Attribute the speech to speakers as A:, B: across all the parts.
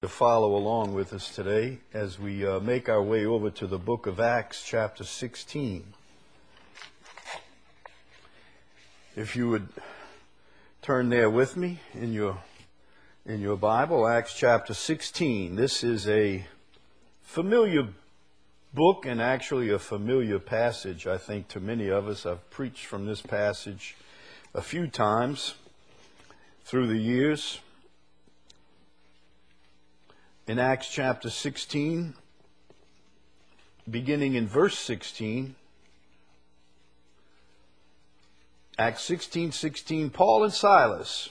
A: To follow along with us today as we make our way over to the book of Acts chapter 16. If you would turn there with me in your Bible, Acts chapter 16. This is a familiar book and actually a familiar passage, I think, to many of us. I've preached from this passage a few times through the years. In Acts chapter 16, beginning in verse 16, Acts 16:16, Paul and Silas,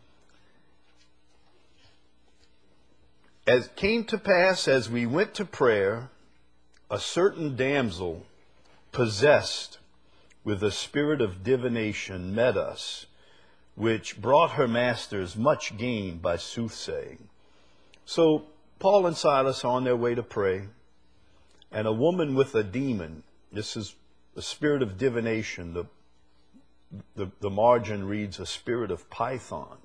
A: as came to pass as we went to prayer, a certain damsel possessed with a spirit of divination met us, which brought her masters much gain by soothsaying. So Paul and Silas are on their way to pray, and a woman with a demon, this is the spirit of divination, the margin reads a spirit of Python.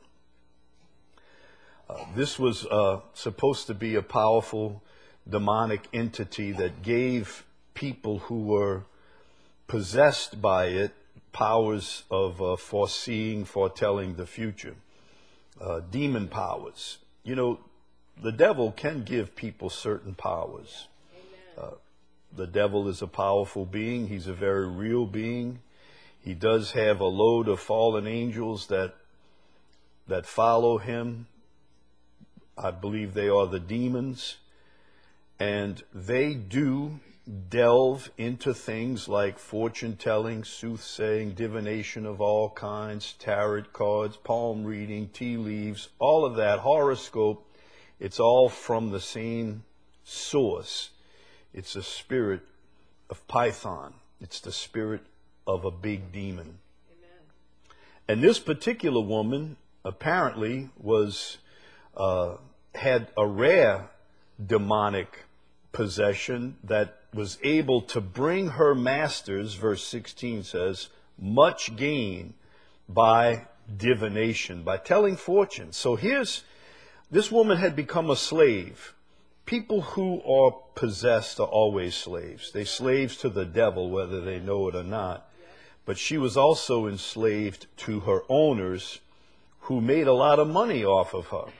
A: This was supposed to be a powerful demonic entity that gave people who were possessed by it powers of foretelling the future, demon powers. You know, the devil can give people certain powers. The devil is a powerful being. He's a very real being. He does have a load of fallen angels that follow him. I believe they are the demons. And they do delve into things like fortune telling, soothsaying, divination of all kinds, tarot cards, palm reading, tea leaves, all of that, horoscope. It's all from the same source. It's a spirit of Python. It's the spirit of a big demon. Amen. And this particular woman apparently had a rare demonic possession that was able to bring her masters, verse 16 says, much gain by divination, by telling fortunes. So this woman had become a slave. People who are possessed are always slaves. They're slaves to the devil, whether they know it or not. But she was also enslaved to her owners, who made a lot of money off of her.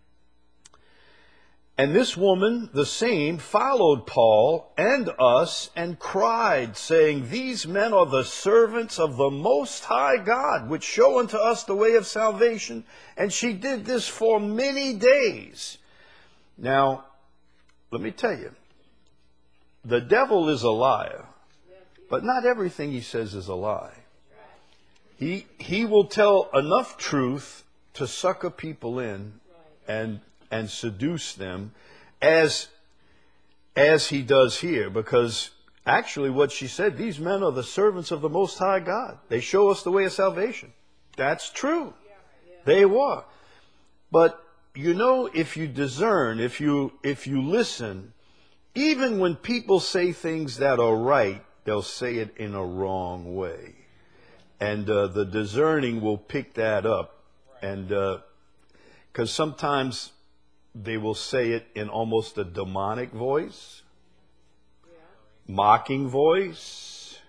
A: And this woman, the same, followed Paul and us and cried, saying, These men are the servants of the Most High God, which show unto us the way of salvation. And she did this for many days. Now, let me tell you, the devil is a liar, but not everything he says is a lie. He will tell enough truth to sucker people in and seduce them as he does here, because actually what she said, these men are the servants of the Most High God. They show us the way of salvation. That's true. They were. But you know, if you discern, if you listen, even when people say things that are right, they'll say it in a wrong way. And the discerning will pick that up. And because sometimes they will say it in almost a demonic voice, mocking voice.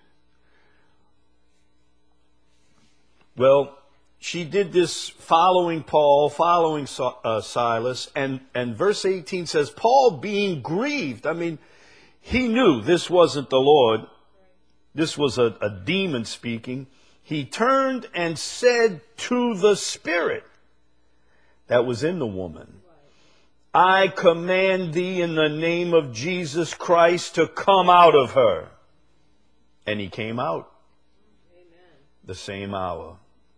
A: Well, she did this following Paul, following Silas, and verse 18 says, Paul being grieved. I mean, he knew this wasn't the Lord. This was a demon speaking. He turned and said to the spirit that was in the woman, I command thee in the name of Jesus Christ to come out of her. And he came out. Amen. The same hour.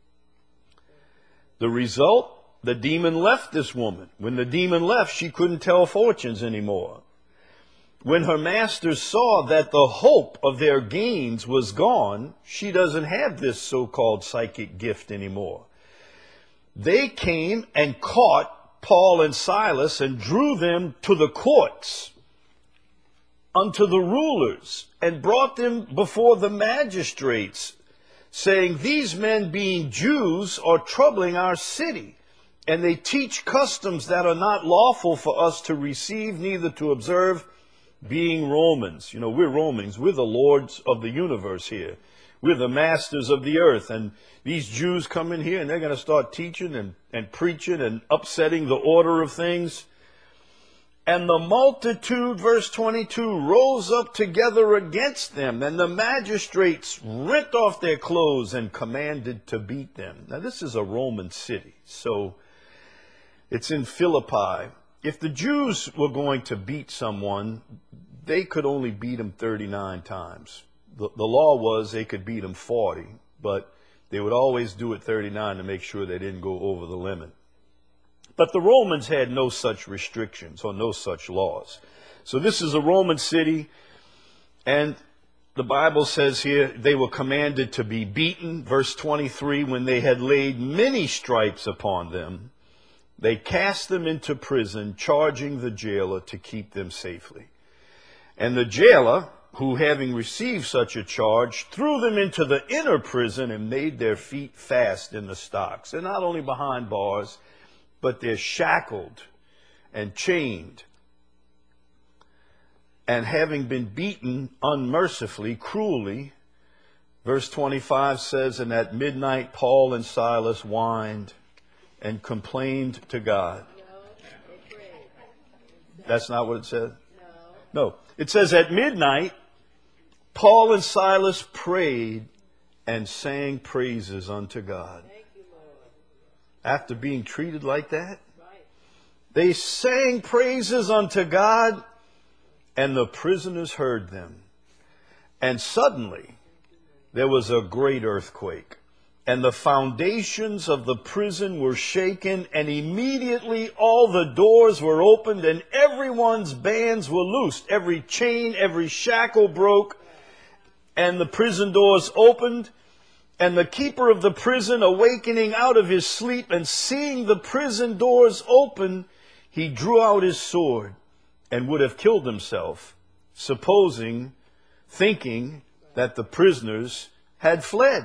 A: The result, the demon left this woman. When the demon left, she couldn't tell fortunes anymore. When her masters saw that the hope of their gains was gone, she doesn't have this so-called psychic gift anymore. They came and caught Paul and Silas and drew them to the courts, unto the rulers, and brought them before the magistrates, saying, These men being Jews are troubling our city, And they teach customs that are not lawful for us to receive, neither to observe, being Romans. You know, we're Romans. We're the lords of the universe here. We're the masters of the earth. And these Jews come in here and they're going to start teaching and preaching and upsetting the order of things. And the multitude, verse 22, rose up together against them, and the magistrates rent off their clothes and commanded to beat them. Now, this is a Roman city, so it's in Philippi. If the Jews were going to beat someone, they could only beat them 39 times. The law was they could beat them 40, but they would always do it 39 to make sure they didn't go over the limit. But the Romans had no such restrictions or no such laws. So this is a Roman city, and the Bible says here they were commanded to be beaten. Verse 23, when they had laid many stripes upon them, they cast them into prison, charging the jailer to keep them safely. And the jailer, who having received such a charge, threw them into the inner prison and made their feet fast in the stocks. They're not only behind bars, but they're shackled and chained. And having been beaten unmercifully, cruelly, verse 25 says, and at midnight Paul and Silas whined and complained to God. That's not what it says? No. It says at midnight, Paul and Silas prayed and sang praises unto God. After being treated like that, they sang praises unto God, and the prisoners heard them. And suddenly there was a great earthquake, and the foundations of the prison were shaken, and immediately all the doors were opened, and everyone's bands were loosed. Every chain, every shackle broke, and the prison doors opened. And the keeper of the prison, awakening out of his sleep and seeing the prison doors open, he drew out his sword and would have killed himself, thinking that the prisoners had fled.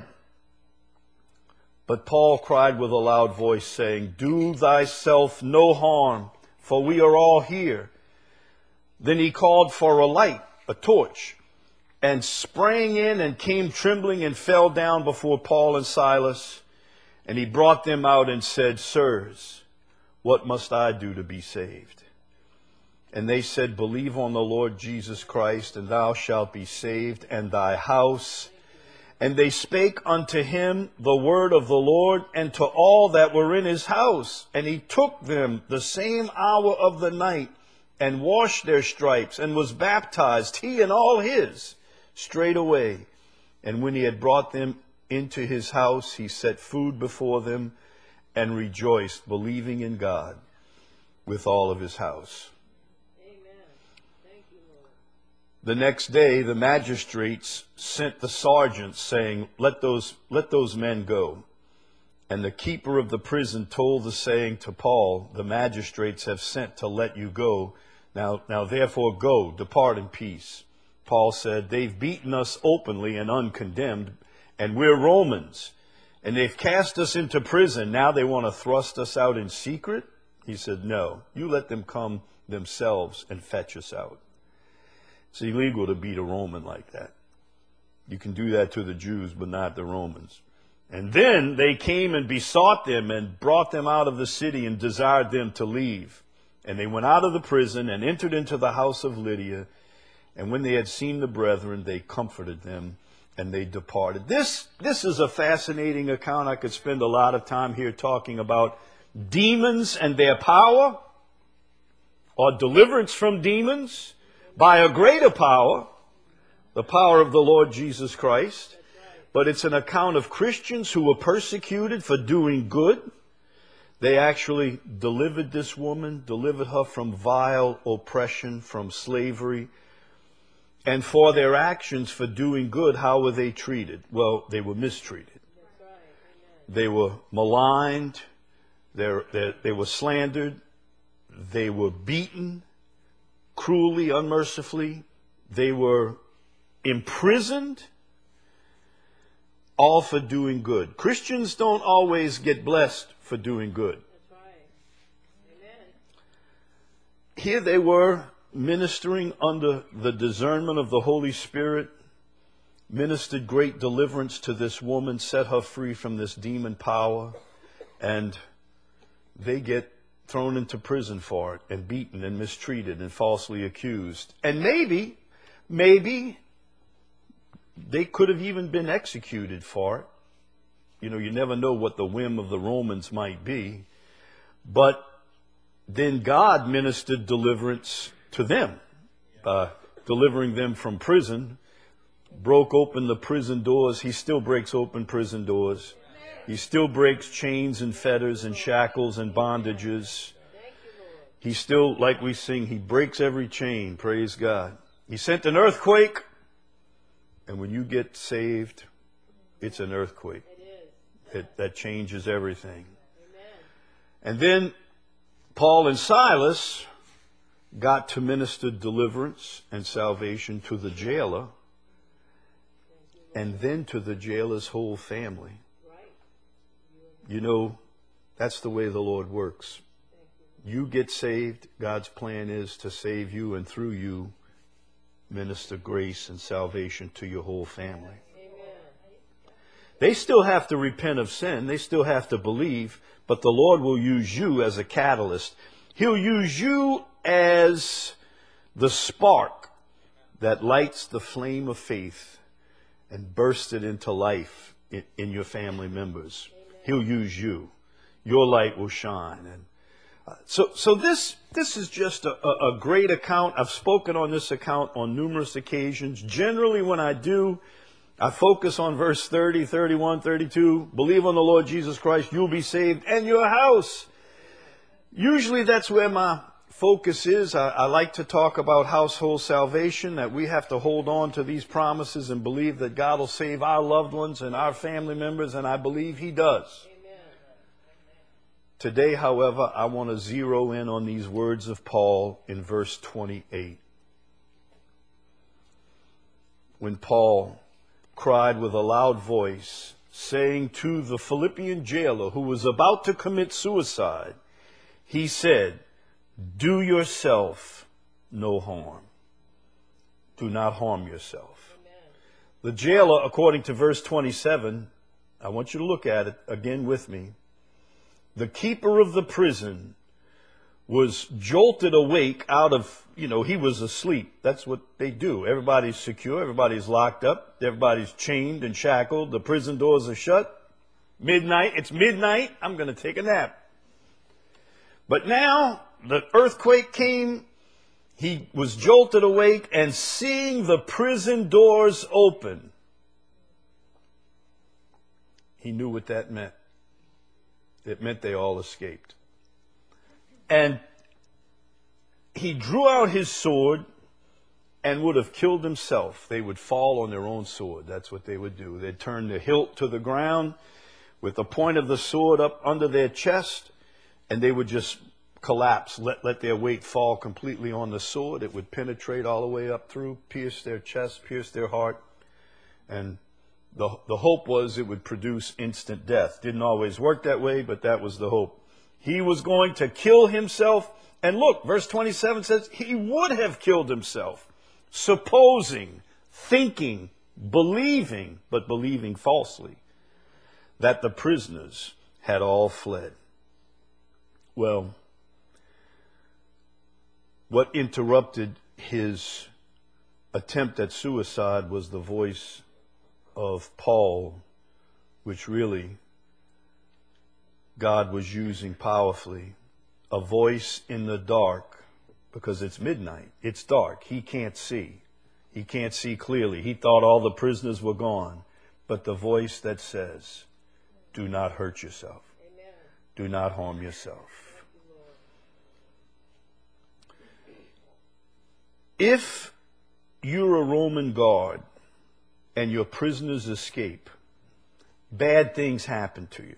A: But Paul cried with a loud voice, saying, do thyself no harm, for we are all here. Then he called for a light, a torch, and sprang in and came trembling and fell down before Paul and Silas. And he brought them out and said, sirs, what must I do to be saved? And they said, believe on the Lord Jesus Christ, and thou shalt be saved, and thy house. And they spake unto him the word of the Lord, and to all that were in his house. And he took them the same hour of the night, and washed their stripes, and was baptized, he and all his, straightway. And when he had brought them into his house, he set food before them, and rejoiced, believing in God with all of his house.
B: Amen. Thank you, Lord.
A: The next day, the magistrates sent the sergeants, saying, let those men go. And the keeper of the prison told the saying to Paul, the magistrates have sent to let you go. Now therefore go, depart in peace. Paul said, they've beaten us openly and uncondemned, and we're Romans. And they've cast us into prison. Now they want to thrust us out in secret? He said, no, you let them come themselves and fetch us out. It's illegal to beat a Roman like that. You can do that to the Jews, but not the Romans. And then they came and besought them and brought them out of the city and desired them to leave. And they went out of the prison and entered into the house of Lydia. And when they had seen the brethren, they comforted them, and they departed. This is a fascinating account. I could spend a lot of time here talking about demons and their power, or deliverance from demons by a greater power, the power of the Lord Jesus Christ. But it's an account of Christians who were persecuted for doing good. They actually delivered this woman, delivered her from vile oppression, from slavery. And for their actions for doing good, how were they treated? Well, they were mistreated. They were maligned. They were slandered. They were beaten cruelly, unmercifully. They were imprisoned, all for doing good. Christians don't always get blessed for doing good.
B: That's right.
A: here they were ministering under the discernment of the Holy Spirit, ministered great deliverance to this woman, set her free from this demon power, and they get thrown into prison for it and beaten and mistreated and falsely accused. And maybe they could have even been executed for it. You know, you never know what the whim of the Romans might be. But then God ministered deliverance to them, delivering them from prison, broke open the prison doors. He still breaks open prison doors. He still breaks chains and fetters and shackles and bondages. He still, like we sing, he breaks every chain. Praise God. He sent an earthquake. And when you get saved, it's an earthquake. That changes everything. And then Paul and Silas got to minister deliverance and salvation to the jailer, and then to the jailer's whole family. You know, that's the way the Lord works. You get saved, God's plan is to save you, and through you, minister grace and salvation to your whole family. They still have to repent of sin. They still have to believe, but the Lord will use you as a catalyst. He'll use you as the spark that lights the flame of faith and bursts it into life in your family members. He'll use you. Your light will shine. And so this is just a great account. I've spoken on this account on numerous occasions. Generally, when I do, I focus on verse 30, 31, 32. Believe on the Lord Jesus Christ, you'll be saved, and your house. Usually that's where my focus is. I like to talk about household salvation, that we have to hold on to these promises and believe that God will save our loved ones and our family members, and I believe He does. Amen. Today, however, I want to zero in on these words of Paul in verse 28. When Paul cried with a loud voice, saying to the Philippian jailer who was about to commit suicide, he said, "Do yourself no harm." Do not harm yourself. Amen. The jailer, according to verse 27, I want you to look at it again with me. The keeper of the prison was jolted awake out of, he was asleep. That's what they do. Everybody's secure. Everybody's locked up. Everybody's chained and shackled. The prison doors are shut. Midnight. It's midnight. I'm going to take a nap. But now the earthquake came. He was jolted awake, and seeing the prison doors open, he knew what that meant. It meant they all escaped. And he drew out his sword and would have killed himself. They would fall on their own sword. That's what they would do. They'd turn the hilt to the ground with the point of the sword up under their chest, and they would just collapse, let their weight fall completely on the sword. It would penetrate all the way up through, pierce their chest, pierce their heart. And the hope was it would produce instant death. Didn't always work that way, but that was the hope. He was going to kill himself. And look, verse 27 says he would have killed himself, supposing, thinking, believing, but believing falsely, that the prisoners had all fled. Well, what interrupted his attempt at suicide was the voice of Paul, which really God was using powerfully. A voice in the dark, because it's midnight. It's dark. He can't see. He can't see clearly. He thought all the prisoners were gone. But the voice that says, do not hurt yourself. Amen. Do not harm yourself. If you're a Roman guard and your prisoners escape, bad things happen to you.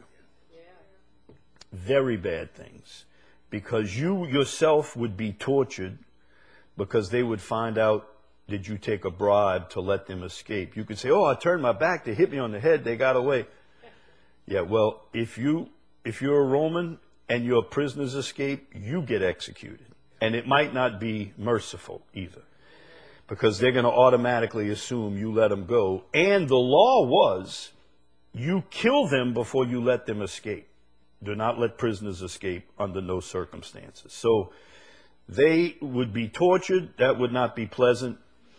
A: Very bad things. Because you yourself would be tortured, because they would find out, did you take a bribe to let them escape? You could say, oh, I turned my back, they hit me on the head, they got away. Yeah, well, if you're a Roman and your prisoners escape, you get executed. And it might not be merciful either, because they're going to automatically assume you let them go. And the law was, you kill them before you let them escape. Do not let prisoners escape under no circumstances. So they would be tortured. That would not be pleasant.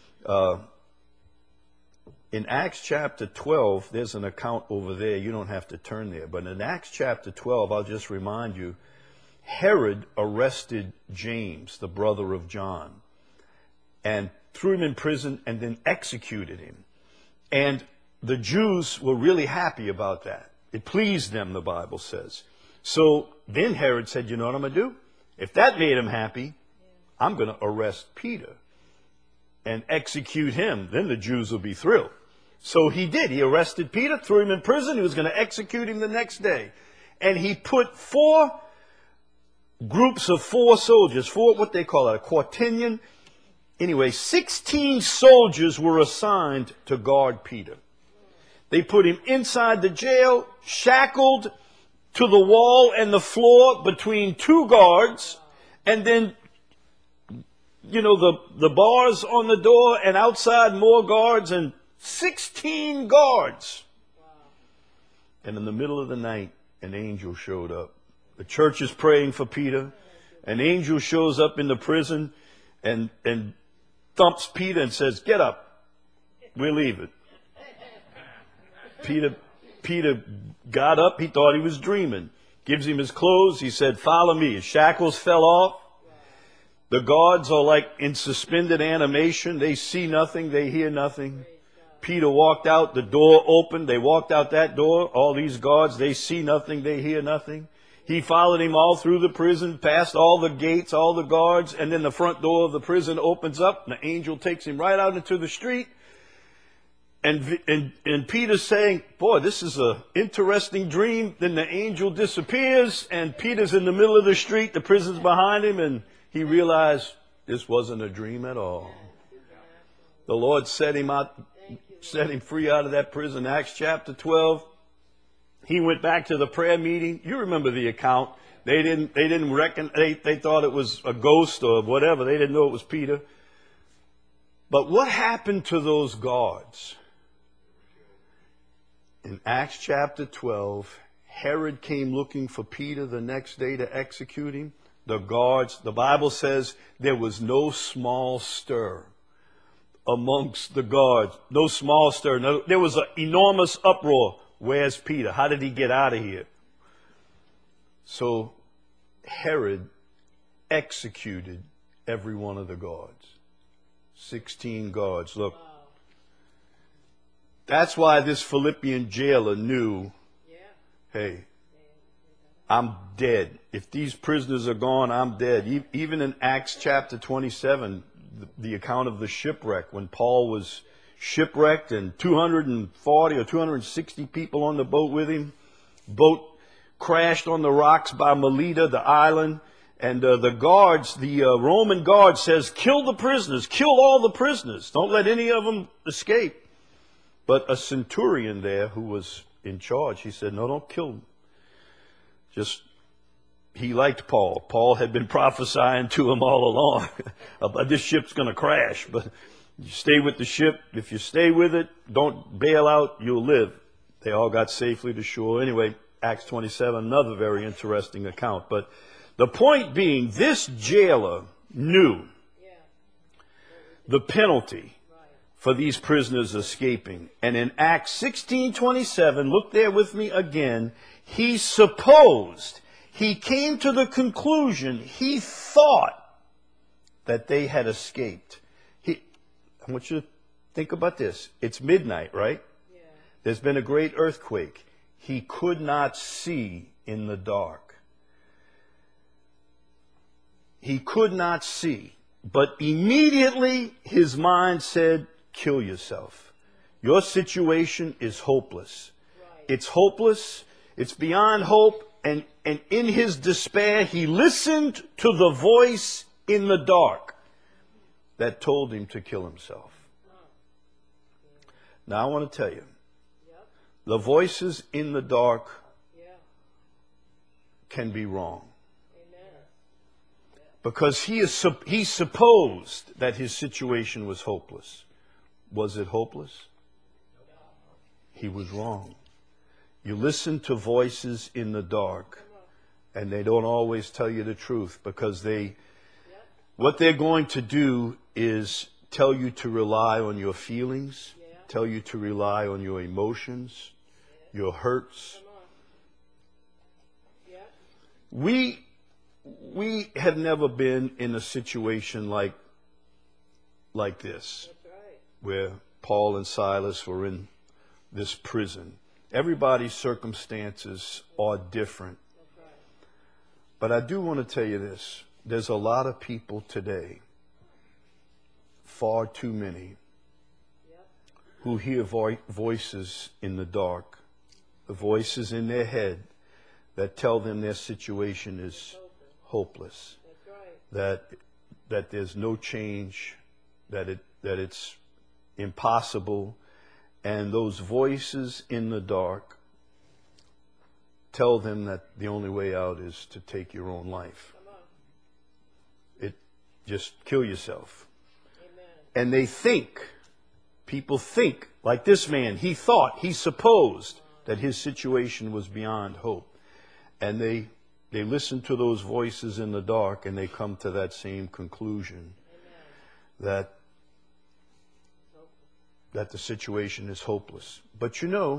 A: In Acts chapter 12, there's an account over there. You don't have to turn there. But in Acts chapter 12, I'll just remind you, Herod arrested James, the brother of John, and threw him in prison and then executed him. And the Jews were really happy about that. It pleased them, the Bible says. So then Herod said, you know what I'm going to do? If that made him happy, I'm going to arrest Peter and execute him. Then the Jews will be thrilled. So he did. He arrested Peter, threw him in prison. He was going to execute him the next day. And he put 4 groups of 4 soldiers, 4, what they call it, a quaternion. Anyway, 16 soldiers were assigned to guard Peter. They put him inside the jail, shackled to the wall and the floor between 2 guards, and then, you know, the bars on the door, and outside more guards, and 16 guards. And in the middle of the night, an angel showed up. The church is praying for Peter. An angel shows up in the prison and thumps Peter and says, get up. We're leaving. Peter got up. He thought he was dreaming. Gives him his clothes. He said, follow me. His shackles fell off. The guards are like in suspended animation. They see nothing. They hear nothing. Peter walked out. The door opened. They walked out that door. All these guards, they see nothing. They hear nothing. He followed him all through the prison, past all the gates, all the guards, and then the front door of the prison opens up, and the angel takes him right out into the street. And Peter's saying, boy, this is an interesting dream. Then the angel disappears, and Peter's in the middle of the street. The prison's behind him, and he realized this wasn't a dream at all. The Lord set him free out of that prison. Acts chapter 12. He went back to the prayer meeting. You remember the account. They didn't reckon, they thought it was a ghost or whatever. They didn't know it was Peter. But what happened to those guards? In Acts chapter 12, Herod came looking for Peter the next day to execute him. The guards, the Bible says there was no small stir amongst the guards. No small stir. No, there was an enormous uproar. Where's Peter? How did he get out of here? So Herod executed every one of the guards. 16 guards. Look. That's why this Philippian jailer knew, hey, I'm dead. If these prisoners are gone, I'm dead. Even in Acts chapter 27, the account of the shipwreck, when Paul was shipwrecked and 240 or 260 people on the boat with him. Boat crashed on the rocks by Melita, the island. And the guards, the Roman guard says, kill the prisoners, kill all the prisoners. Don't let any of them escape. But a centurion there who was in charge, he said, no, don't kill them. He liked Paul. Paul had been prophesying to him all along about this ship's going to crash. But you stay with the ship. If you stay with it, don't bail out, you'll live. They all got safely to shore. Anyway, Acts 27, another very interesting account. But the point being, this jailer knew the penalty for these prisoners escaping. And in Acts 16:27, look there with me again, he came to the conclusion, he thought that they had escaped. I want you to think about this. It's midnight, right? Yeah. There's been a great earthquake. He could not see in the dark. He could not see. But immediately his mind said, kill yourself. Your situation is hopeless. Right. It's hopeless. It's beyond hope. And in his despair, he listened to the voice in the dark that told him to kill himself. Now I want to tell you, the voices in the dark can be wrong. Because he supposed that his situation was hopeless. Was it hopeless? He was wrong. You listen to voices in the dark, and they don't always tell you the truth, because what they're going to do is tell you to rely on your feelings, tell you to rely on your emotions, your hurts. We have never been in a situation like this, where Paul and Silas were in this prison. Everybody's circumstances are different. But I do want to tell you this. There's a lot of people today, far too many, who hear voices in the dark, the voices in their head that tell them their situation is hopeless, that there's no change, that it's impossible. And those voices in the dark tell them that the only way out is to take your own life. Just kill yourself. Amen. And people think, like this man, he supposed that his situation was beyond hope. And they listen to those voices in the dark, and they come to that same conclusion. Amen. That the situation is hopeless. But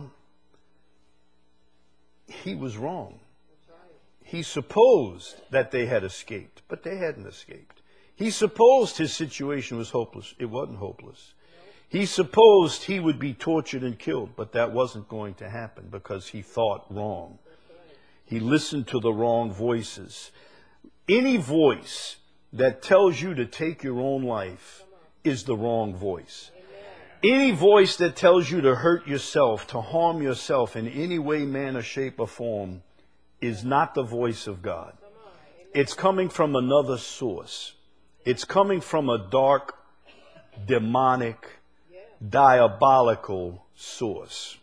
A: he was wrong. He supposed that they had escaped, but they hadn't escaped. He supposed his situation was hopeless. It wasn't hopeless. He supposed he would be tortured and killed, but that wasn't going to happen because he thought wrong. He listened to the wrong voices. Any voice that tells you to take your own life is the wrong voice. Any voice that tells you to hurt yourself, to harm yourself in any way, manner, shape, or form is not the voice of God. It's coming from another source. It's coming from a dark, demonic, diabolical source.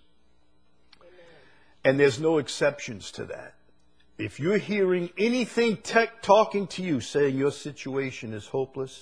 A: And there's no exceptions to that. If you're hearing anything talking to you saying your situation is hopeless,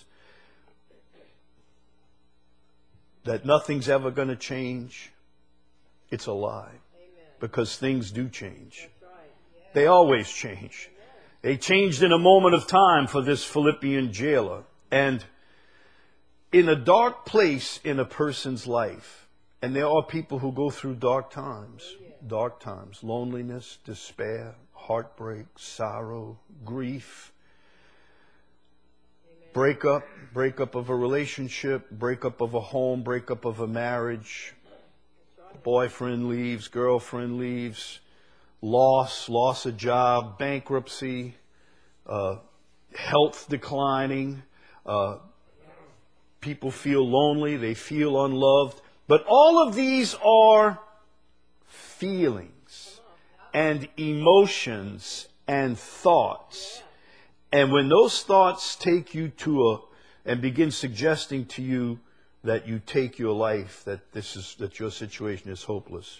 A: that nothing's ever going to change, it's a lie. Amen. Because things do change. That's right. Yeah. They always change. Amen. They changed in a moment of time for this Philippian jailer. And in a dark place in a person's life, and there are people who go through dark times, loneliness, despair, heartbreak, sorrow, grief, breakup of a relationship, breakup of a home, breakup of a marriage, boyfriend leaves, girlfriend leaves, loss of job, bankruptcy, health declining, people feel lonely, they feel unloved. But all of these are feelings and emotions and thoughts. And when those thoughts take you and begin suggesting to you that you take your life, that your situation is hopeless,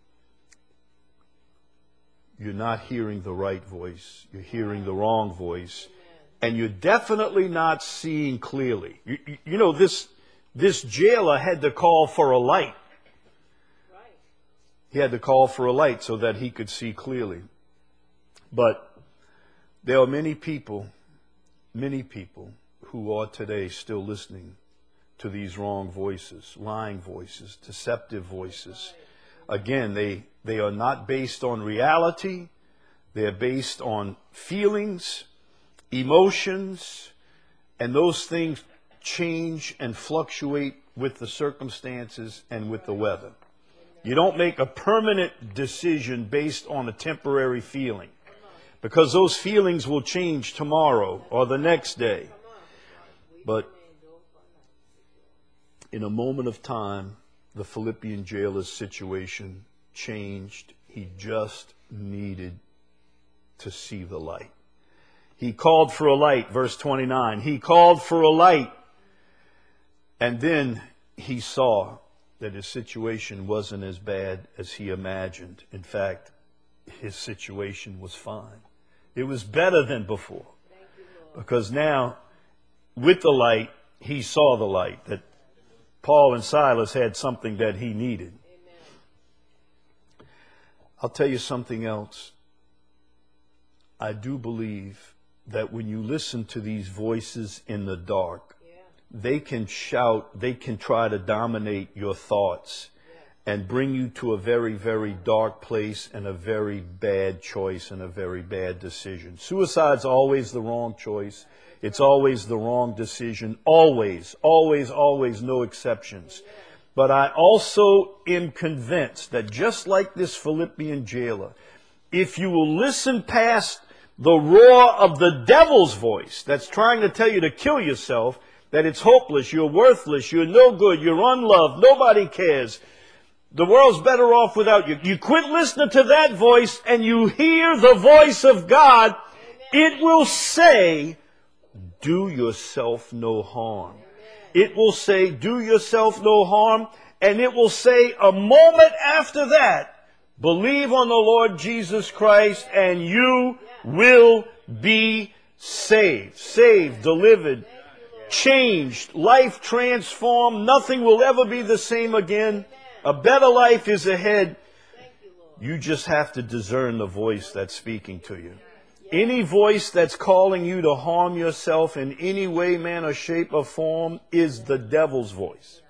A: you're not hearing the right voice. You're hearing the wrong voice. And you're definitely not seeing clearly. This jailer had to call for a light. He had to call for a light so that he could see clearly. But there are many people who are today still listening to these wrong voices, lying voices, deceptive voices. Again, they are not based on reality. They're based on feelings, emotions, and those things change and fluctuate with the circumstances and with the weather. You don't make a permanent decision based on a temporary feeling, because those feelings will change tomorrow or the next day. But in a moment of time, the Philippian jailer's situation changed. He just needed to see the light. He called for a light, verse 29. He called for a light. And then he saw that his situation wasn't as bad as he imagined. In fact, his situation was fine. It was better than before. Because now, with the light, he saw the light. That Paul and Silas had something that he needed.
B: Amen.
A: I'll tell you something else. I do believe that when you listen to these voices in the dark, they can shout, they can try to dominate your thoughts and bring you to a very, very dark place and a very bad choice and a very bad decision. Suicide's always the wrong choice. It's always the wrong decision. Always, always, always, no exceptions. But I also am convinced that just like this Philippian jailer, if you will listen past the roar of the devil's voice that's trying to tell you to kill yourself, that it's hopeless, you're worthless, you're no good, you're unloved, nobody cares, the world's better off without you. You quit listening to that voice and you hear the voice of God, it will say, do yourself no harm. It will say, do yourself no harm, and it will say a moment after that, believe on the Lord Jesus Christ and you will be saved. Saved, delivered, changed, life transformed. Nothing will ever be the same again. A better life is ahead. You just have to discern the voice that's speaking to you. Any voice that's calling you to harm yourself in any way, manner, shape, or form is the devil's voice.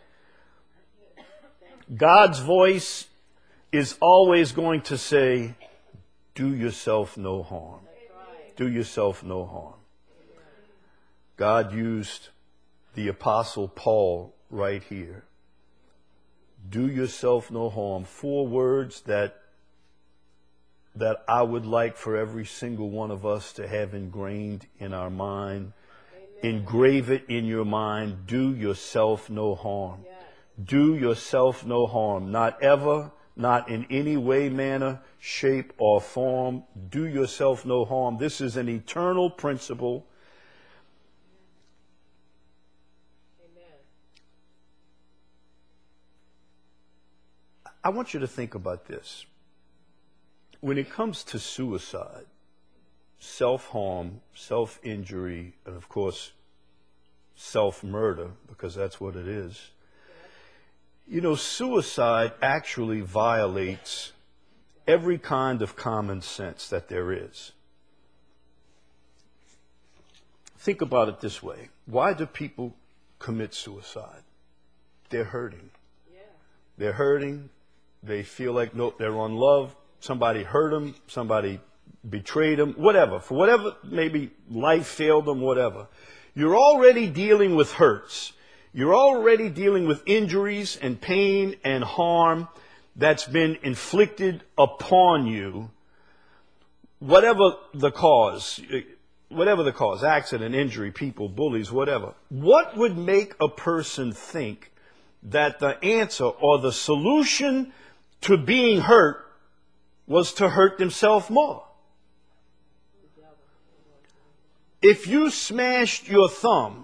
A: God's voice is always going to say, do yourself no harm. Do yourself no harm. God used the Apostle Paul right here. Do yourself no harm. 4 words that I would like for every single one of us to have ingrained in our mind. Amen. Engrave it in your mind. Do yourself no harm. Yes. Do yourself no harm. Not ever, not in any way, manner, shape, or form. Do yourself no harm. This is an eternal principle.
B: Amen.
A: I want you to think about this. When it comes to suicide, self-harm, self-injury, and of course, self-murder, because that's what it is. You know, suicide actually violates every kind of common sense that there is. Think about it this way. Why do people commit suicide? They're hurting.
B: Yeah.
A: They're hurting. They feel like, nope, they're unloved. Somebody hurt them, somebody betrayed them, whatever. For whatever, maybe life failed them, whatever. You're already dealing with hurts. You're already dealing with injuries and pain and harm that's been inflicted upon you. Whatever the cause, accident, injury, people, bullies, whatever. What would make a person think that the answer or the solution to being hurt was to hurt themselves more? If you smashed your thumb,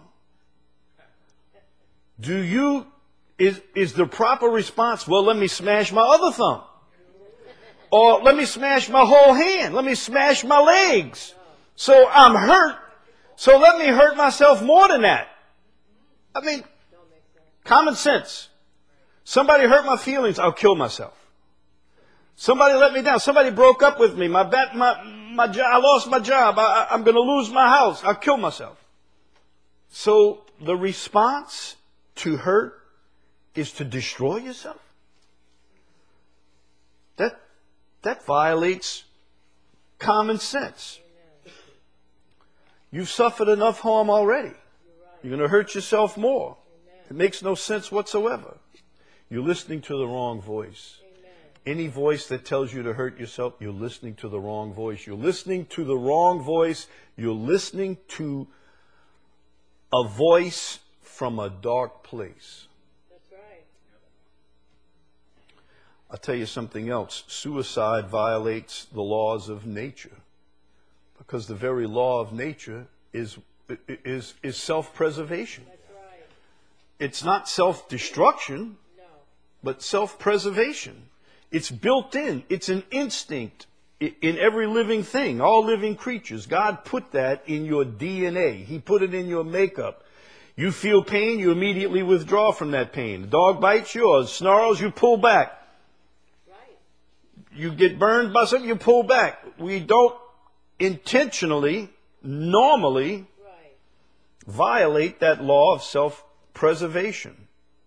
A: is the proper response, well, let me smash my other thumb. Or let me smash my whole hand. Let me smash my legs. So I'm hurt. So let me hurt myself more than that. I mean, common sense. Somebody hurt my feelings, I'll kill myself. Somebody let me down. Somebody broke up with me. I lost my job. I'm going to lose my house. I'll kill myself. So the response to hurt is to destroy yourself. That violates common sense. You've suffered enough harm already. You're going to hurt yourself more. It makes no sense whatsoever. You're listening to the wrong voice. Any voice that tells you to hurt yourself, you're listening to the wrong voice. You're listening to the wrong voice. You're listening to a voice from a dark place.
B: That's right.
A: I'll tell you something else. Suicide violates the laws of nature, because the very law of nature is self-preservation.
B: That's right.
A: It's not self-destruction,
B: No.
A: but self-preservation. It's built in. It's an instinct in every living thing, all living creatures. God put that in your DNA. He put it in your makeup. You feel pain, you immediately withdraw from that pain. The dog bites you or snarls, you pull back.
B: Right.
A: You get burned by something, you pull back. We don't intentionally, normally,
B: Right.
A: violate that law of self-preservation.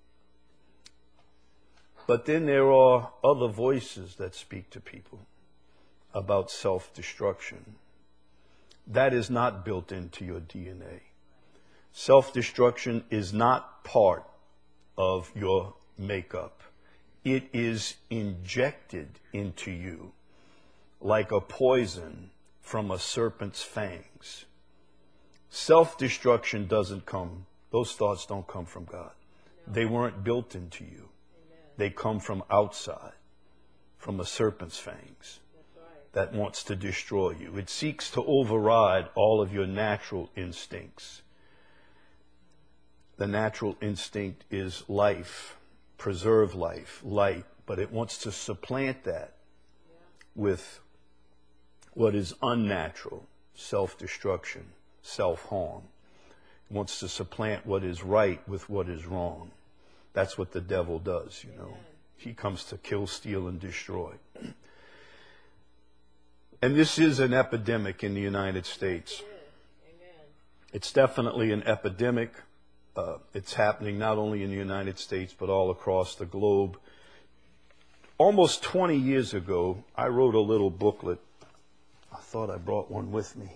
A: But then there are other voices that speak to people about self-destruction. That is not built into your DNA. Self-destruction is not part of your makeup. It is injected into you like a poison from a serpent's fangs. Self-destruction doesn't come, those thoughts don't come from God.
B: No.
A: They weren't built into you.
B: Amen.
A: They come from outside, from a serpent's fangs
B: That's right.
A: that wants to destroy you. It seeks to override all of your natural instincts. The natural instinct is life, preserve life, light, but it wants to supplant that with what is unnatural, self-destruction, self-harm. It wants to supplant what is right with what is wrong. That's what the devil does, you know. He comes to kill, steal, and destroy. And this is an epidemic in the United States.
B: Amen.
A: It's definitely an epidemic. It's happening not only in the United States, but all across the globe. Almost 20 years ago, I wrote a little booklet. I thought I brought one with me.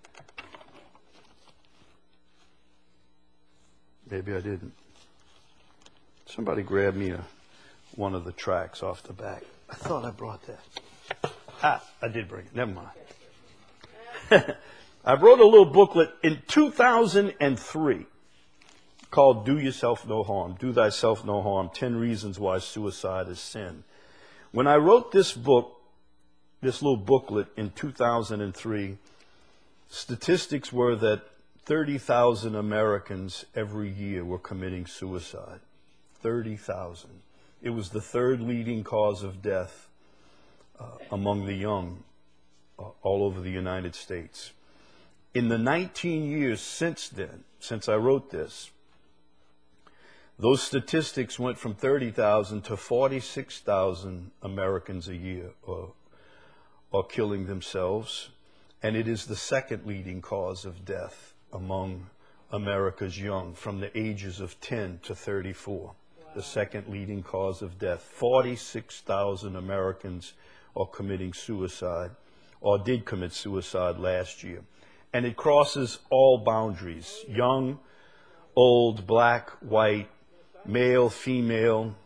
A: Maybe I didn't. Somebody grabbed me one of the tracks off the back. I thought I brought that. I did bring it. Never mind. I wrote a little booklet in 2003 called Do Yourself No Harm, Do Thyself No Harm, 10 Reasons Why Suicide is Sin. When I wrote this book, this little booklet in 2003, statistics were that 30,000 Americans every year were committing suicide. 30,000. It was the third leading cause of death among the young all over the United States. In the 19 years since then, since I wrote this, those statistics went from 30,000 to 46,000 Americans a year are killing themselves, and it is the second leading cause of death among America's young from the ages of 10 to 34. Wow. The second leading cause of death. 46,000 Americans are committing suicide or did commit suicide last year. And it crosses all boundaries, young, old, black, white, male, female,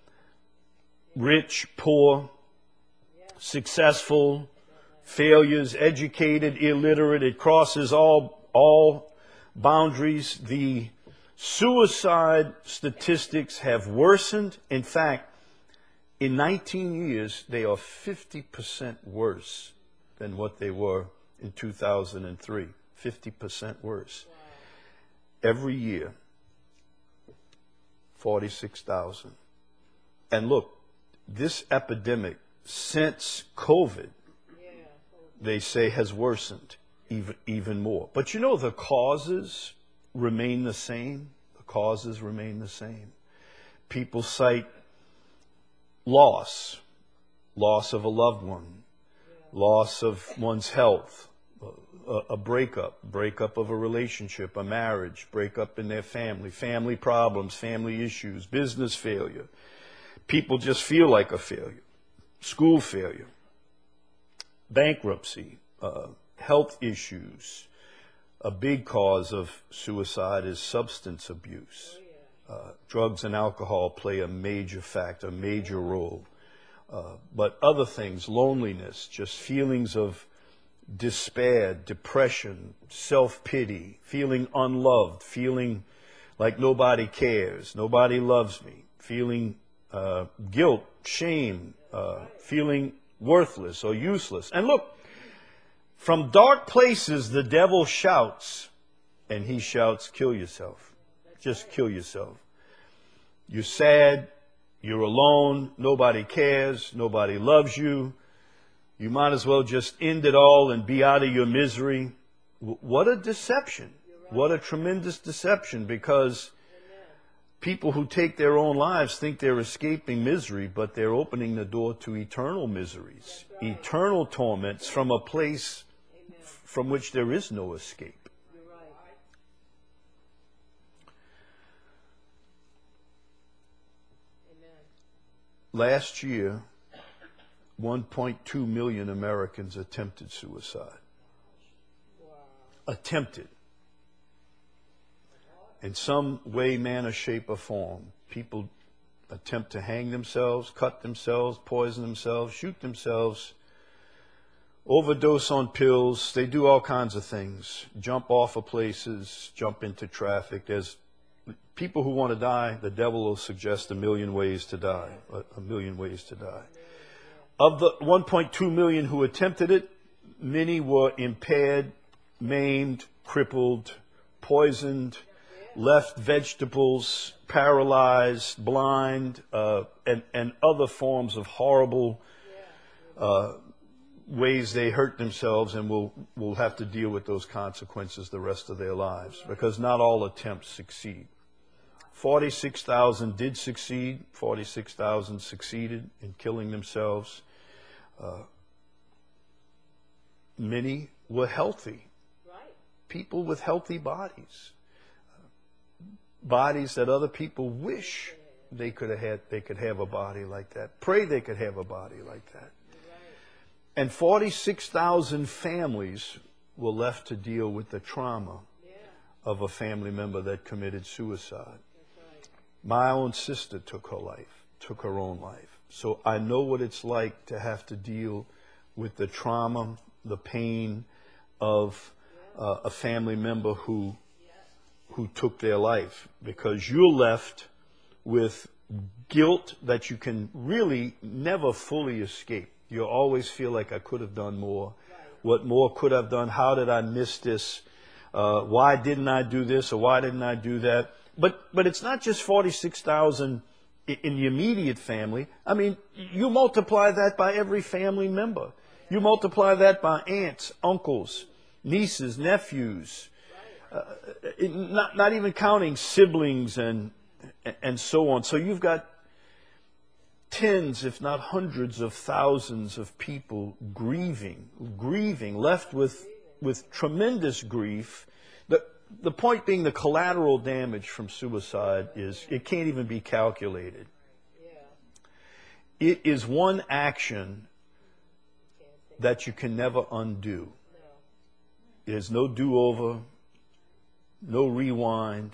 A: rich, poor, successful, failures, educated, illiterate. It crosses all boundaries. The suicide statistics have worsened. In fact, in 19 years, they are 50% worse than what they were in 2003. 50% worse. Wow. Every year, 46,000. And look, this epidemic since COVID, they say has worsened even more. But you know, the causes remain the same. The causes remain the same. People cite loss of a loved one, loss of one's health, a breakup of a relationship, a marriage, breakup in their family problems, family issues, business failure. People just feel like a failure. School failure, bankruptcy, health issues. A big cause of suicide is substance abuse. Drugs and alcohol play a major factor, a major role. But other things, loneliness, just feelings of despair, depression, self-pity, feeling unloved, feeling like nobody cares, nobody loves me, feeling guilt, shame, feeling worthless or useless. And look, from dark places the devil shouts, and he shouts, kill yourself. Just kill yourself. You're sad, you're alone, nobody cares, nobody loves you. You might as well just end it all and be out of your misery. What a deception. What a tremendous deception, because people who take their own lives think they're escaping misery, but they're opening the door to eternal miseries, eternal torments from a place from which there is no escape.
B: You're right. Amen.
A: Last year, 1.2 million Americans attempted suicide.
B: Wow.
A: Attempted. In some way, manner, shape, or form. People attempt to hang themselves, cut themselves, poison themselves, shoot themselves, overdose on pills. They do all kinds of things. Jump off of places, jump into traffic. There's people who want to die. The devil will suggest a million ways to die. A million ways to die. Of the 1.2 million who attempted it, many were impaired, maimed, crippled, poisoned, left vegetables, paralyzed, blind, and other forms of horrible ways they hurt themselves, and will have to deal with those consequences the rest of their lives, because not all attempts succeed. 46,000 did succeed. 46,000 succeeded in killing themselves. Many were healthy.
B: Right.
A: People with healthy bodies. Bodies that other people wish they could have a body like that. Pray they could have a body like that.
B: Right.
A: And 46,000 families were left to deal with the trauma of a family member that committed suicide.
B: That's right.
A: My own sister took her own life. So I know what it's like to have to deal with the trauma, the pain of a family member who took their life, because you're left with guilt that you can really never fully escape. You always feel like I could have done more. What more could I have done? How did I miss this? Why didn't I do this, or why didn't I do that? But it's not just 46,000 in the immediate family. I mean, you multiply that by every family member. You multiply that by aunts, uncles, nieces, nephews, not even counting siblings and so on. So you've got tens, if not hundreds of thousands of people grieving, left with tremendous grief. The point being, the collateral damage from suicide it can't even be calculated.
B: Yeah.
A: It is one action that you can never undo.
B: No.
A: There's no do-over, no rewind.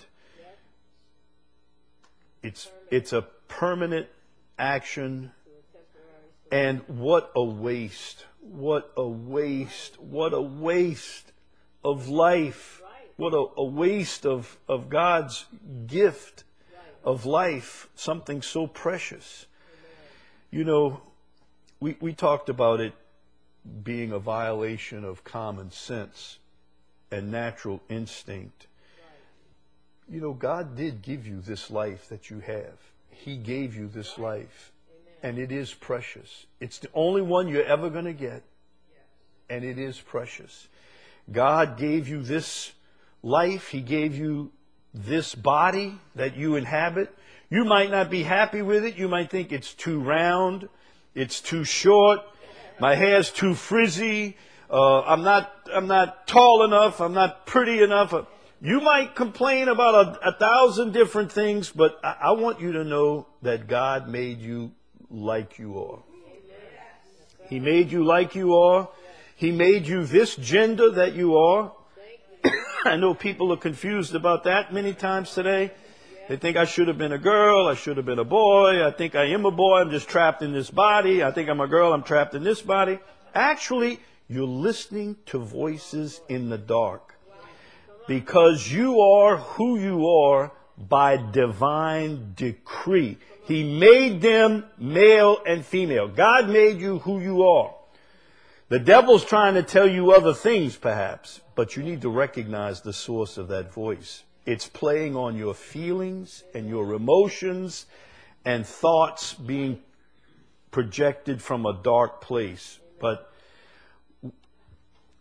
A: It's a permanent action. And what a waste. What a waste. What a waste of life. What a waste of God's gift of life. Something so precious. You know, we talked about it being a violation of common sense and natural instinct. You know, God did give you this life that you have. He gave you this life. And it is precious. It's the only one you're ever going to get. And it is precious. God gave you this life. He gave you this body that you inhabit. You might not be happy with it. You might think it's too round. It's too short. My hair's too frizzy. I'm not tall enough. I'm not pretty enough. You might complain about 1,000 different things, but I want you to know that God made you like you are. He made you like you are. He made you this gender that you are. I know people are confused about that many times today. They think I should have been a girl. I should have been a boy. I think I am a boy. I'm just trapped in this body. I think I'm a girl. I'm trapped in this body. Actually, you're listening to voices in the dark. Because you are who you are by divine decree. He made them male and female. God made you who you are. The devil's trying to tell you other things, perhaps, but you need to recognize the source of that voice. It's playing on your feelings and your emotions and thoughts being projected from a dark place. But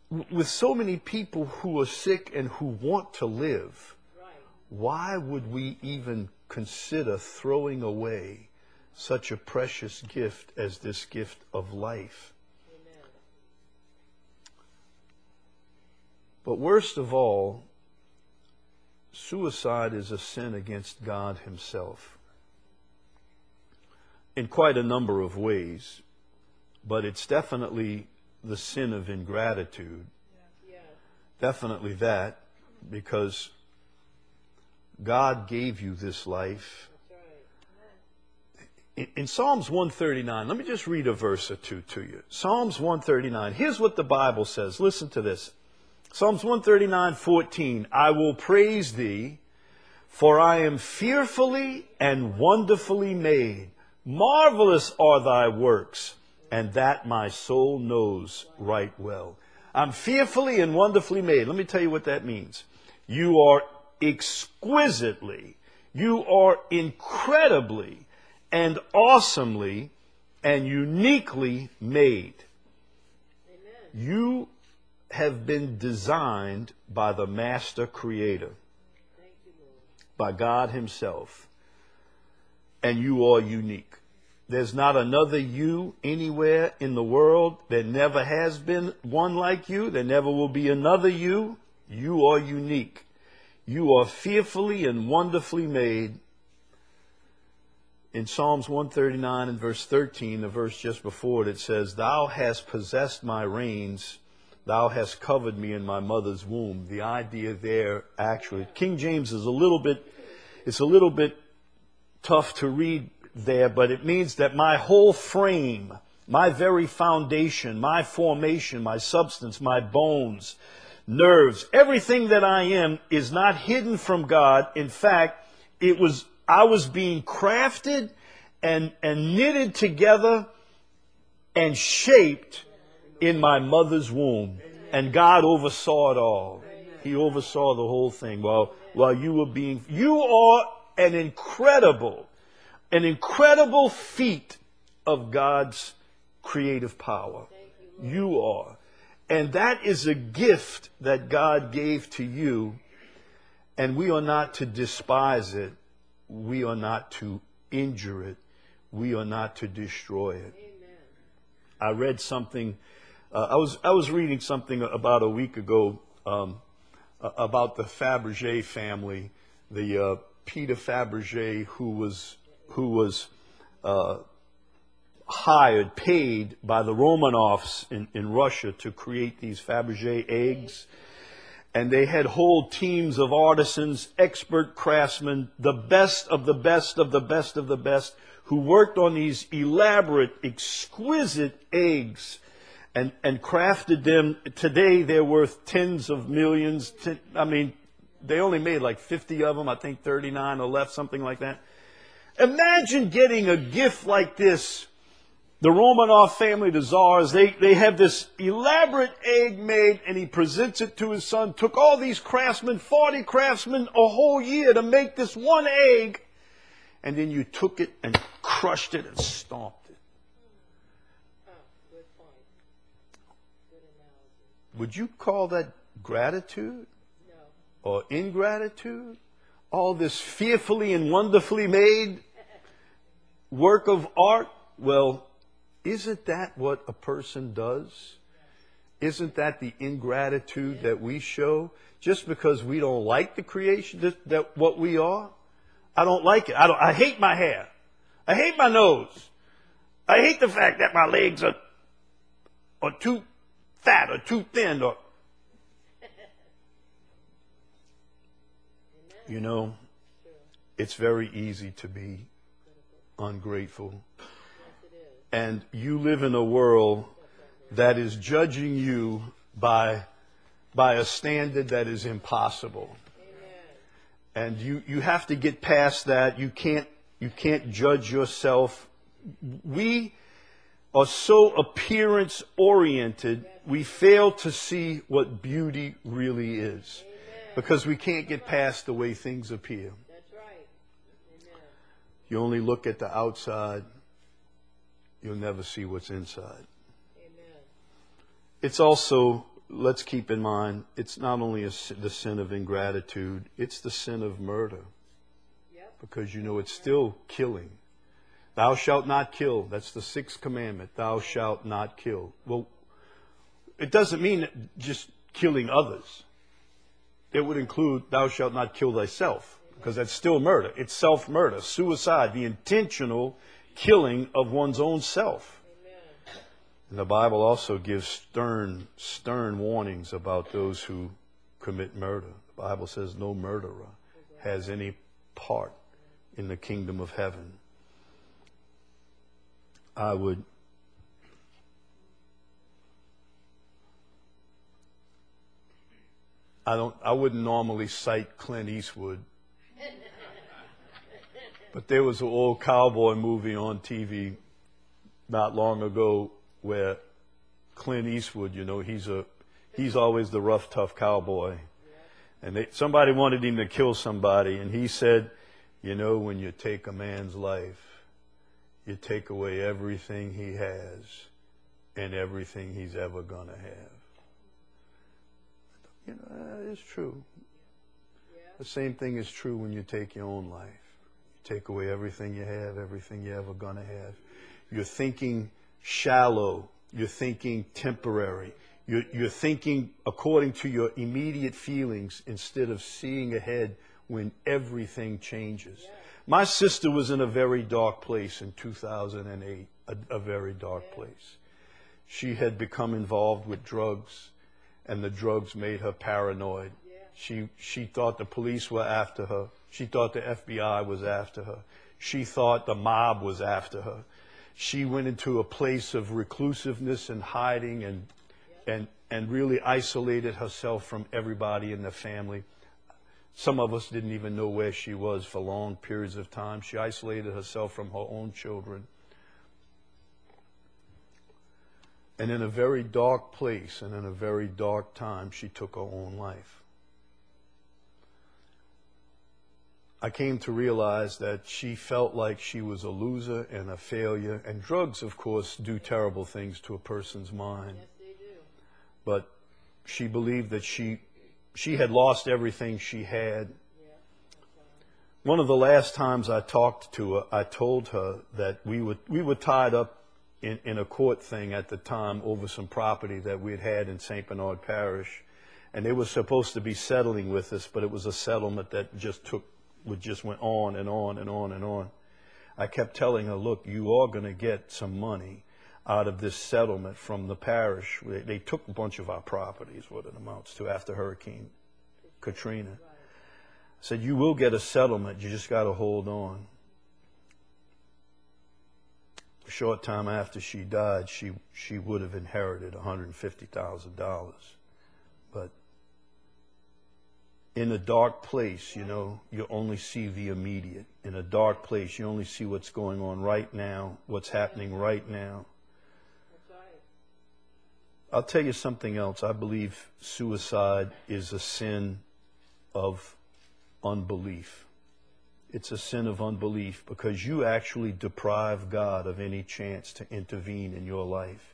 A: with so many people who are sick and who want to live,
B: Right.
A: why would we even consider throwing away such a precious gift as this gift of life?
B: Amen.
A: But worst of all, suicide is a sin against God Himself in quite a number of ways, but it's definitely the sin of ingratitude.
B: Yes.
A: Definitely that, because God gave you this life.
B: That's right.
A: In Psalms 139, let me just read a verse or two to you. Psalms 139, here's what the Bible says. Listen to this. Psalms 139:14, I will praise thee, for I am fearfully and wonderfully made. Marvelous are thy works, and that my soul knows right well. I'm fearfully and wonderfully made. Let me tell you what that means. You are exquisitely, you are incredibly and awesomely and uniquely made.
B: Amen.
A: You have been designed by the Master Creator,
B: Thank you, Lord.
A: by God Himself, and you are unique. There's not another you anywhere in the world. There never has been one like you. There never will be another you. You are unique. You are fearfully and wonderfully made. In Psalms 139 and verse 13, the verse just before it says, Thou hast possessed my reins. Thou hast covered me in my mother's womb. The idea there, actually, King James is a little bit tough to read there, but it means that my whole frame, my very foundation, my formation, my substance, my bones, nerves, everything that I am is not hidden from God. In fact, I was being crafted and knitted together and shaped in my mother's womb. And God oversaw it all. He oversaw the whole thing while you are an incredible feat of God's creative power. You are. And that is a gift that God gave to you, and we are not to despise it. We are not to injure it. We are not to destroy it.
B: Amen.
A: I read something, I was reading something about a week ago about the Fabergé family, the Peter Fabergé who was hired, paid by the Romanovs in Russia to create these Fabergé eggs. And they had whole teams of artisans, expert craftsmen, the best of the best of the best of the best, who worked on these elaborate, exquisite eggs and crafted them. Today they're worth tens of millions. They only made like 50 of them. I think 39 are left, something like that. Imagine getting a gift like this. The Romanov family, the Tsars, they have this elaborate egg made, and he presents it to his son. Took all these craftsmen, 40 craftsmen, a whole year to make this one egg. And then you took it and crushed it and stomped it.
B: Oh, good point. Good analogy.
A: Would you call that gratitude
B: No.
A: or ingratitude? All this fearfully and wonderfully made work of art? Well, isn't that what a person does? Isn't that the ingratitude that we show just because we don't like the creation that what we are? I don't like it. I hate my hair. I hate my nose. I hate the fact that my legs are too fat or too thin or you know, it's very easy to be ungrateful. And you live in a world that is judging you by a standard that is impossible. And you have to get past that. You can't judge yourself. We are so appearance oriented, we fail to see what beauty really is. Because we can't get past the way things appear.
B: That's right. Amen.
A: You only look at the outside. You'll never see what's inside.
B: Amen.
A: It's also let's keep in mind, it's not only the sin of ingratitude, it's the sin of murder.
B: Yep.
A: Because it's still killing. Thou shalt not kill. That's the 6th commandment. Thou shalt not kill. Well, it doesn't mean just killing others. It would include thou shalt not kill thyself, because that's still murder. It's self-murder, suicide, the intentional killing of one's own self.
B: Amen.
A: And the Bible also gives stern warnings about those who commit murder. The Bible says no murderer has any part in the kingdom of heaven. I wouldn't normally cite Clint Eastwood, but there was an old cowboy movie on TV not long ago where Clint Eastwood, he's always the rough, tough cowboy. And somebody wanted him to kill somebody, and he said, when you take a man's life, you take away everything he has and everything he's ever going to have. It's true.
B: Yeah.
A: The same thing is true when you take your own life. You take away everything you have, everything you're ever going to have. You're thinking shallow. You're thinking temporary. You're thinking according to your immediate feelings instead of seeing ahead when everything changes. Yeah. My sister was in a very dark place in 2008, a very dark place. She had become involved with drugs, and the drugs made her paranoid. She thought the police were after her. She thought the FBI was after her. She thought the mob was after her. She went into a place of reclusiveness and hiding and really isolated herself from everybody in the family. Some of us didn't even know where she was for long periods of time. She isolated herself from her own children. And in a very dark place and in a very dark time, she took her own life. I came to realize that she felt like she was a loser and a failure. And drugs, of course, do terrible things to a person's mind.
B: Yes, they do.
A: But she believed that she had lost everything she had.
B: Yeah.
A: One of the last times I talked to her, I told her that we were tied up in a court thing at the time over some property that we had in St. Bernard Parish. And they were supposed to be settling with us, but it was a settlement that just went on and on and on and on. I kept telling her, look, you are going to get some money out of this settlement from the parish. They took a bunch of our properties, what it amounts to, after Hurricane Katrina. I said, you will get a settlement, you just got to hold on. A short time after she died, she would have inherited $150,000. But in a dark place, you only see the immediate. In a dark place, you only see what's going on right now, what's happening right now.
B: That's right.
A: I'll tell you something else. I believe suicide is a sin of unbelief. It's a sin of unbelief because you actually deprive God of any chance to intervene in your life.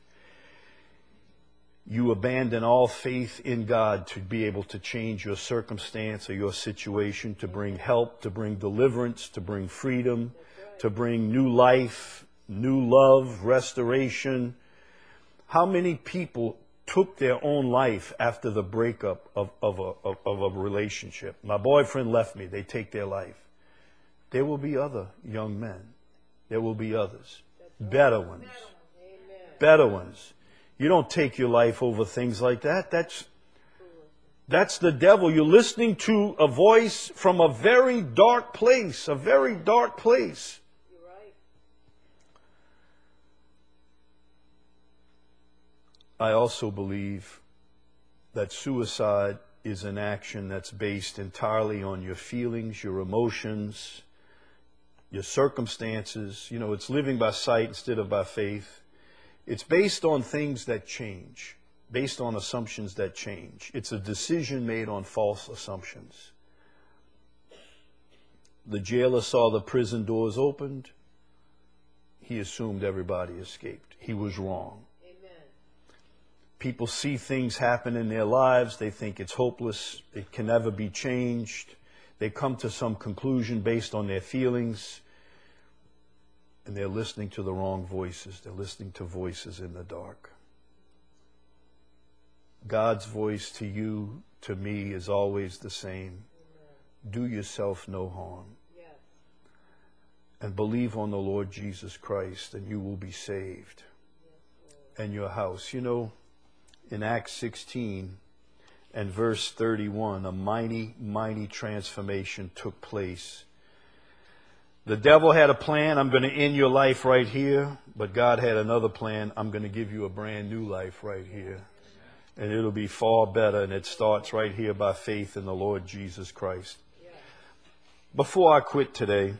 A: You abandon all faith in God to be able to change your circumstance or your situation, to bring help, to bring deliverance, to bring freedom, to bring new life, new love, restoration. How many people took their own life after the breakup of a relationship? My boyfriend left me. They take their life. There will be other young men. There will be others. Better ones. Better ones. You don't take your life over things like that. That's the devil. You're listening to a voice from a very dark place. A very dark place.
B: You're right.
A: I also believe that suicide is an action that's based entirely on your feelings, your emotions, your circumstances. It's living by sight instead of by faith. It's based on things that change, based on assumptions that change. It's a decision made on false assumptions. The jailer saw the prison doors opened. He assumed everybody escaped. He was wrong.
B: Amen.
A: People see things happen in their lives. They think it's hopeless. It can never be changed. They come to some conclusion based on their feelings. And they're listening to the wrong voices. They're listening to voices in the dark. God's voice to you, to me, is always the same. Do yourself no harm.
B: Yes.
A: And believe on the Lord Jesus Christ, and you will be saved. And your house. You know, in Acts 16 and verse 31, a mighty, mighty transformation took place. The devil had a plan, I'm going to end your life right here. But God had another plan, I'm going to give you a brand new life right here. And it'll be far better, and it starts right here by faith in the Lord Jesus Christ. Before I quit today,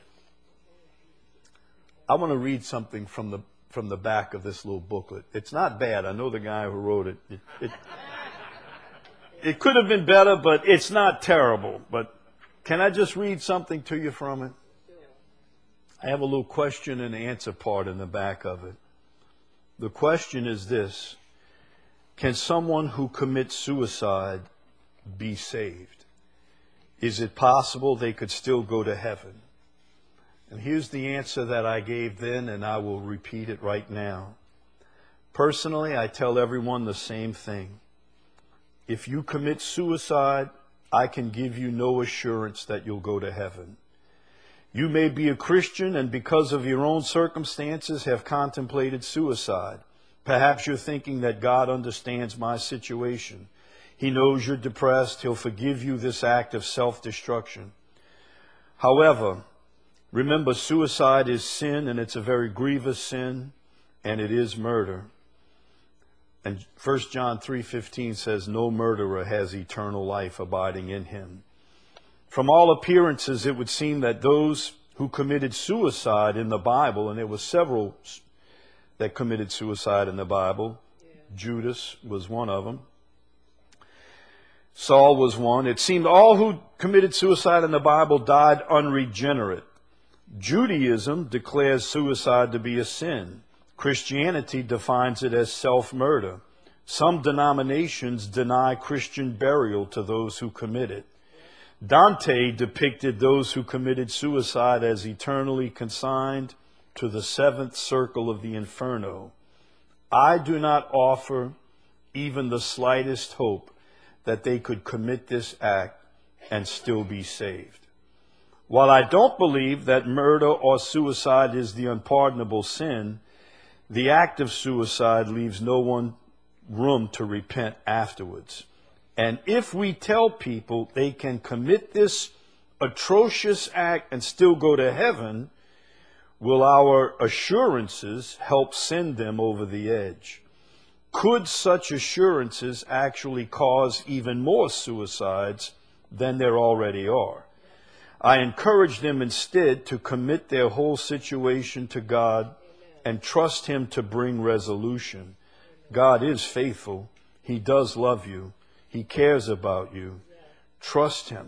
A: I want to read something from the back of this little booklet. It's not bad. I know the guy who wrote it. It could have been better, but it's not terrible. But can I just read something to you from it? I have a little question and answer part in the back of it. The question is this: can someone who commits suicide be saved? Is it possible they could still go to heaven? And here's the answer that I gave then, and I will repeat it right now. Personally, I tell everyone the same thing. If you commit suicide, I can give you no assurance that you'll go to heaven. You may be a Christian and because of your own circumstances have contemplated suicide. Perhaps you're thinking that God understands my situation. He knows you're depressed. He'll forgive you this act of self-destruction. However, remember, suicide is sin, and it's a very grievous sin, and it is murder. And 1 John 3:15 says, no murderer has eternal life abiding in him. From all appearances, it would seem that those who committed suicide in the Bible, and there were several that committed suicide in the Bible. Judas was one of them. Saul was one. It seemed all who committed suicide in the Bible died unregenerate. Judaism declares suicide to be a sin. Christianity defines it as self-murder. Some denominations deny Christian burial to those who commit it. Dante depicted those who committed suicide as eternally consigned to the seventh circle of the inferno. I do not offer even the slightest hope that they could commit this act and still be saved. While I don't believe that murder or suicide is the unpardonable sin, the act of suicide leaves no one room to repent afterwards. And if we tell people they can commit this atrocious act and still go to heaven, will our assurances help send them over the edge? Could such assurances actually cause even more suicides than there already are? I encourage them instead to commit their whole situation to God and trust Him to bring resolution. God is faithful. He does love you. He cares about you. Trust Him.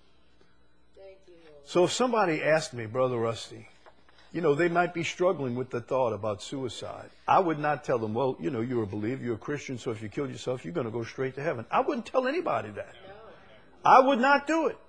A: So if somebody asked me, Brother Rusty, they might be struggling with the thought about suicide, I would not tell them, well, you're a believer, you're a Christian, so if you kill yourself, you're going to go straight to heaven. I wouldn't tell anybody that. I would not do it.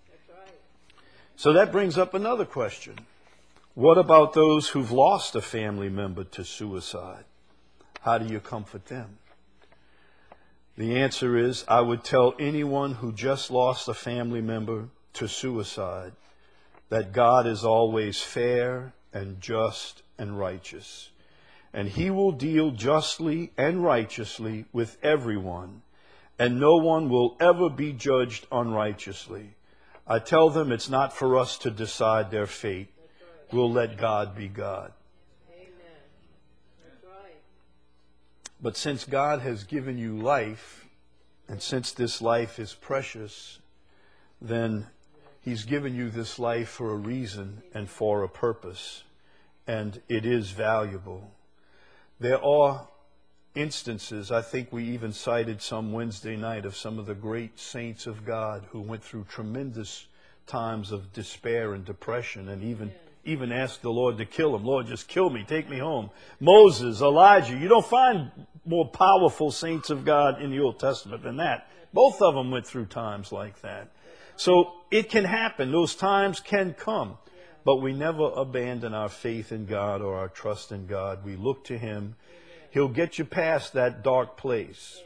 A: So that brings up another question. What about those who've lost a family member to suicide? How do you comfort them? The answer is, I would tell anyone who just lost a family member to suicide that God is always fair and just and righteous. And He will deal justly and righteously with everyone, and no one will ever be judged unrighteously. I tell them it's not for us to decide their fate. We'll let God be God.
B: Amen. That's right.
A: But since God has given you life, and since this life is precious, then He's given you this life for a reason and for a purpose. And it is valuable. There are instances, I think we even cited some Wednesday night, of some of the great saints of God who went through tremendous times of despair and depression and even asked the Lord to kill them. Lord, just kill me, take me home. Moses, Elijah, you don't find more powerful saints of God in the Old Testament than that. Both of them went through times like that. So it can happen. Those times can come. But we never abandon our faith in God or our trust in God. We look to Him. He'll get you past that dark place.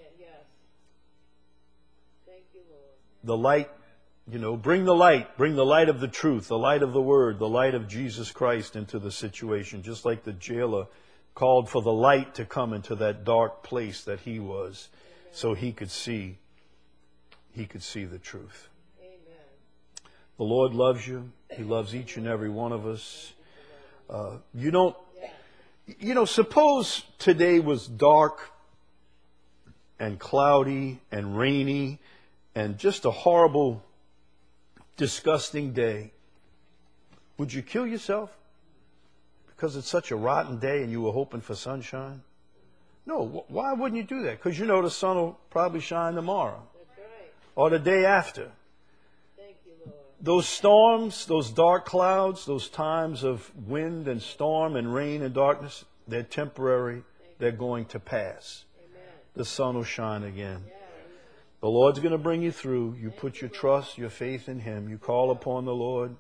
B: Thank you, Lord.
A: The light, bring the light of the truth, the light of the Word, the light of Jesus Christ into the situation. Just like the jailer called for the light to come into that dark place that he was, so he could see the truth. The Lord loves you. He loves each and every one of us. Suppose today was dark and cloudy and rainy and just a horrible, disgusting day. Would you kill yourself because it's such a rotten day and you were hoping for sunshine? No. Why wouldn't you do that? Because the sun will probably shine tomorrow.
B: That's right.
A: Or the day after.
B: Those
A: storms, those dark clouds, those times of wind and storm and rain and darkness, they're temporary. They're going to pass.
B: Amen.
A: The sun will shine again. The Lord's going to bring you through. You put your trust, your faith in Him. You call upon the Lord.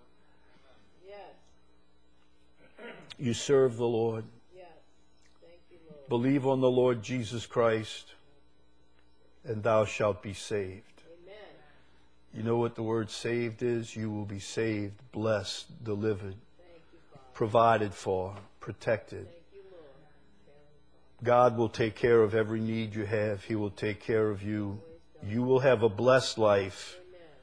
A: You serve the Lord.
B: Thank you, Lord.
A: Believe on the Lord Jesus Christ, and thou shalt be saved. You know what the word saved is? You will be saved, blessed, delivered, provided for, protected. God will take care of every need you have. He will take care of you. You will have a blessed life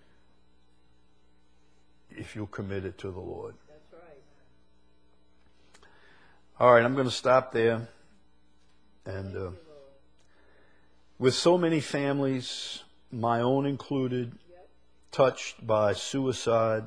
A: if you'll commit it to the Lord.
B: That's right.
A: All right, I'm going to stop there. And with so many families, my own included, touched by suicide,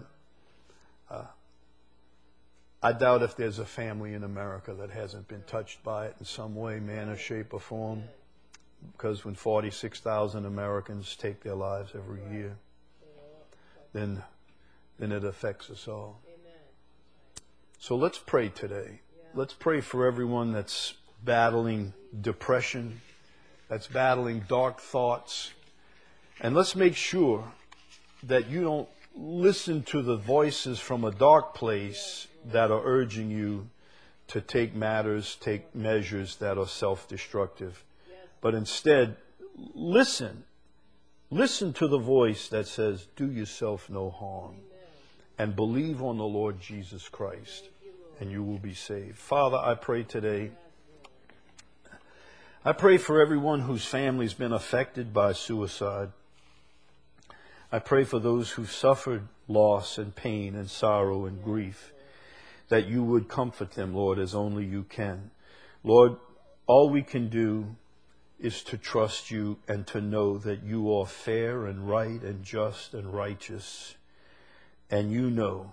A: I doubt if there's a family in America that hasn't been touched by it in some way, manner, shape, or form. Because when 46,000 Americans take their lives every year, then it affects us all. So let's pray today. Let's pray for everyone that's battling depression, that's battling dark thoughts. And let's make sure that you don't listen to the voices from a dark place that are urging you to take measures that are self-destructive. But instead, listen to the voice that says, do yourself no harm, and believe on the Lord Jesus Christ, and you will be saved. Father, I pray today, I pray for everyone whose family's been affected by suicide. I pray for those who've suffered loss and pain and sorrow and grief, that you would comfort them, Lord, as only you can. Lord, all we can do is to trust you and to know that you are fair and right and just and righteous. And you know,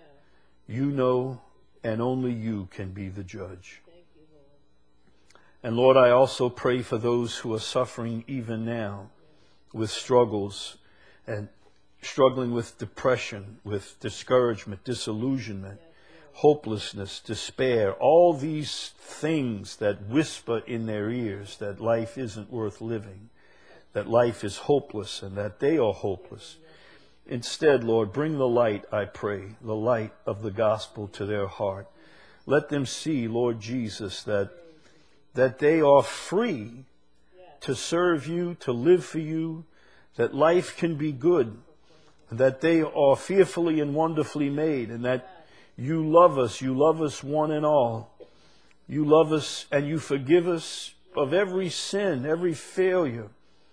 A: and only you can be the judge. And Lord, I also pray for those who are suffering even now with struggles and struggling with depression, with discouragement, disillusionment, hopelessness, despair, all these things that whisper in their ears that life isn't worth living, that life is hopeless and that they are hopeless. Instead, Lord, bring the light, I pray, the light of the gospel to their heart. Let them see, Lord Jesus, that they are free to serve you, to live for you, that life can be good, that they are fearfully and wonderfully made, and that you love us one and all. You love us and you forgive us of every sin, every failure.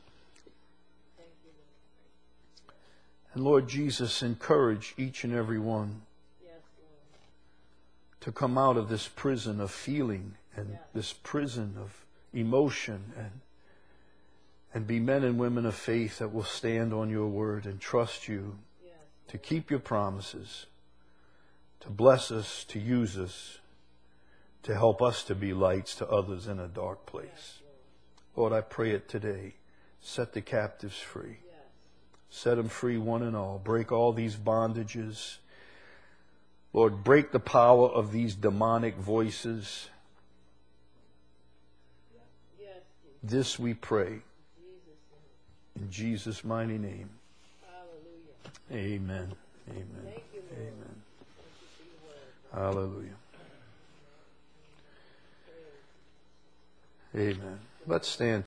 A: And Lord Jesus, encourage each and every one to come out of this prison of feeling and this prison of emotion and be men and women of faith that will stand on your word and trust you to keep your promises, to bless us, to use us, to help us to be lights to others in a dark place. Lord, I pray it today. Set the captives free. Set them free one and all. Break all these bondages. Lord, break the power of these demonic voices. This we pray
B: Jesus' name.
A: in Jesus' mighty name.
B: Hallelujah.
A: Amen. Amen.
B: Thank you, Lord.
A: Amen.
B: Thank you for your word.
A: Hallelujah.
B: Praise.
A: Amen. Let's stand.